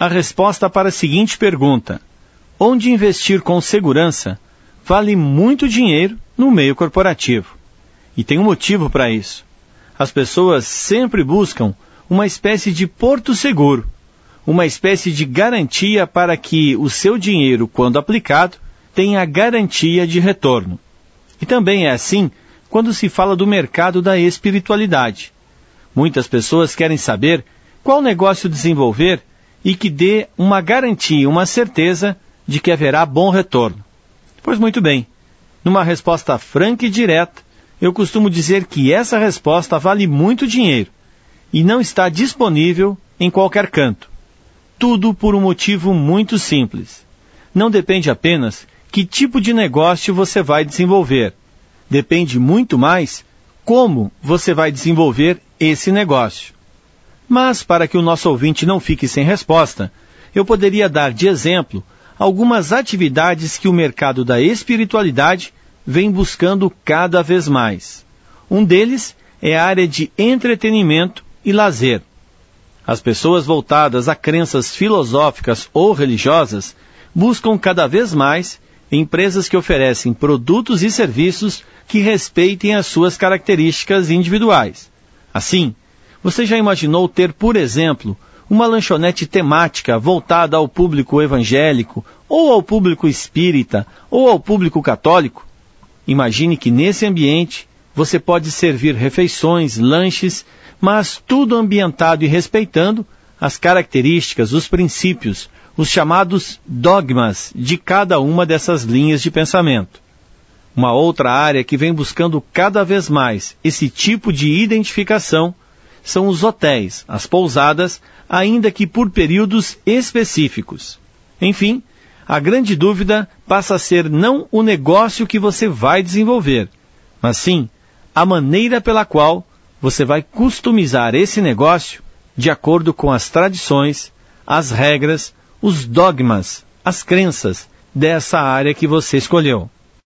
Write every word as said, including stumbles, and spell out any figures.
a resposta para a seguinte pergunta: onde investir com segurança vale muito dinheiro no meio corporativo. E tem um motivo para isso. As pessoas sempre buscam uma espécie de porto seguro, uma espécie de garantia para que o seu dinheiro, quando aplicado, tenha garantia de retorno. E também é assim quando se fala do mercado da espiritualidade. Muitas pessoas querem saber qual negócio desenvolver e que dê uma garantia, uma certeza de que haverá bom retorno. Pois muito bem, numa resposta franca e direta, eu costumo dizer que essa resposta vale muito dinheiro e não está disponível em qualquer canto. Tudo por um motivo muito simples. Não depende apenas que tipo de negócio você vai desenvolver. Depende muito mais como você vai desenvolver esse negócio. Mas, para que o nosso ouvinte não fique sem resposta, eu poderia dar de exemplo algumas atividades que o mercado da espiritualidade vem buscando cada vez mais. Um deles é a área de entretenimento e lazer. As pessoas voltadas a crenças filosóficas ou religiosas buscam cada vez mais empresas que oferecem produtos e serviços que respeitem as suas características individuais. Assim, você já imaginou ter, por exemplo, uma lanchonete temática voltada ao público evangélico, ou ao público espírita, ou ao público católico? Imagine que nesse ambiente você pode servir refeições, lanches, mas tudo ambientado e respeitando as características, os princípios, os chamados dogmas de cada uma dessas linhas de pensamento. Uma outra área que vem buscando cada vez mais esse tipo de identificação são os hotéis, as pousadas, ainda que por períodos específicos. Enfim, a grande dúvida passa a ser não o negócio que você vai desenvolver, mas sim a maneira pela qual você vai customizar esse negócio de acordo com as tradições, as regras, os dogmas, as crenças dessa área que você escolheu.